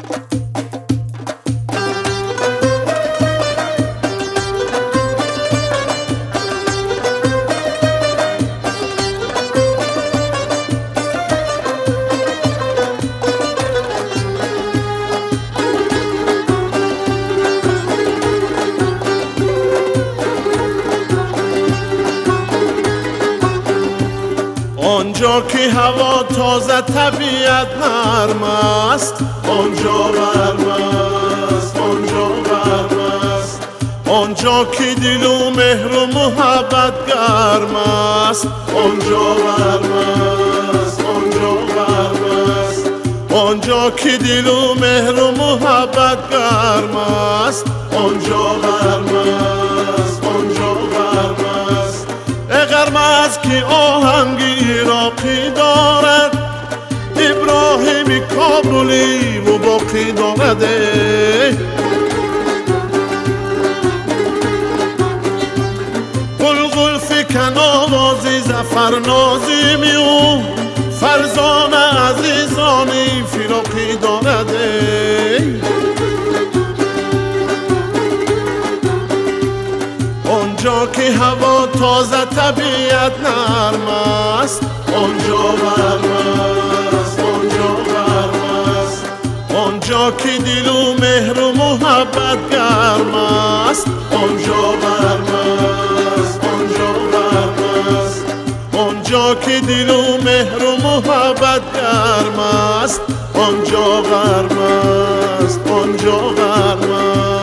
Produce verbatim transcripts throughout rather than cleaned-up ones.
آنجا که هوا تازه طبیعت نرم است، آنجا گرم است، آنجا گرم است. آنجا که دل و مهر و محبت گرم است، آنجا گرم است، آنجا گرم است. آنجا که دل و مهر و محبت گرم است، آنجا گرم است، آنجا گرم است. گرم است که آهنگی عراقی دارد، ابراهیم کابلی و باقی دارد. قلقل فکن آوازی زفر نازمی و فرزان عزیزانی فراقی دارد. آنجا که هوا تازه طبیعت نرم است، آنجا گرم است، آنجا گرم است. آنجا که دل و مهر و محبت گرم است، آنجا گرم است، آنجا گرم است. آنجا که دل و مهر و محبت گرم است، آنجا گرم است، آنجا گرم است.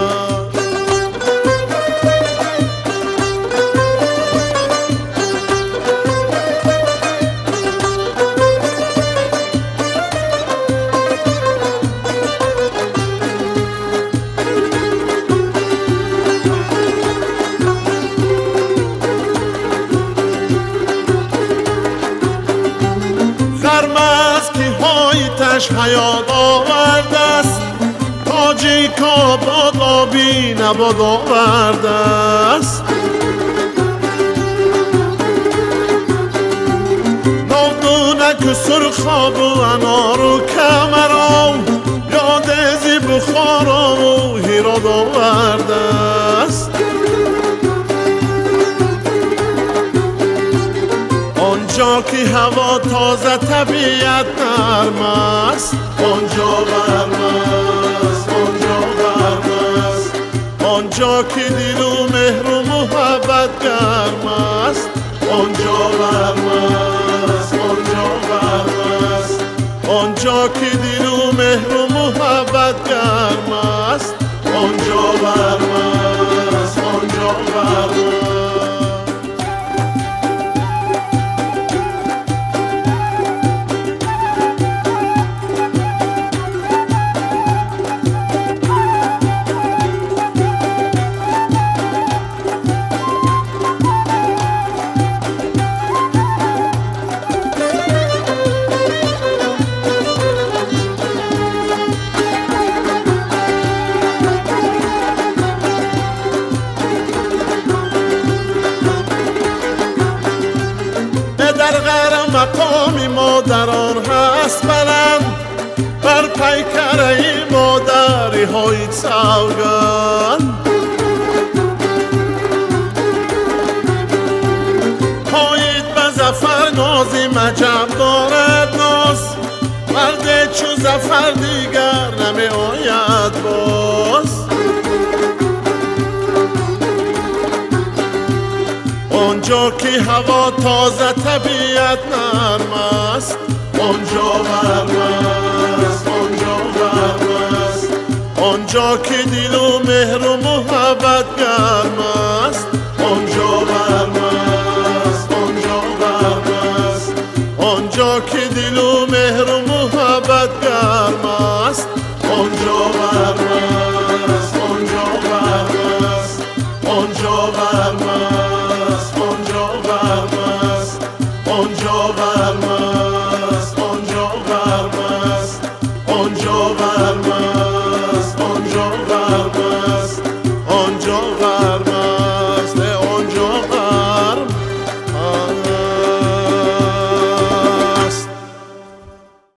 تش حیات آورده است، تاجی کاباد آبی نباد آورده است. ناودونک سرخاب و انار و کمرا، یاد زی بخارا و هیراد آورده است. آنجا که هوا تازه طبیعت نرم است، آنجا گرم است، آنجا گرم است. آنجا که دل و مهر و محبت گرم است، آنجا گرم است، آنجا گرم است. آنجا که دل و مهر و محبت گرم است، آنجا گرم است، آنجا گرم است. مقام مادران هست بلند، بر پیکره مادری های سوگند. پایید به زفر نازی مجب دارد ناز، مرد چو زفر دیگر نمی آید باز. آنجا که هوا تازه طبیعت نرم است، آنجا گرم است، آنجا گرم است. آنجا که دل و مهر و محبت گرم است، آنجا گرم است، آنجا گرم است. آنجا که دل و مهر و محبت گرم است، آنجا گرم است، آنجا گرم است. آنجا گرم است، آنجا گرم است، آنجا گرم است، آنجا گرم است، آنجا گرم است.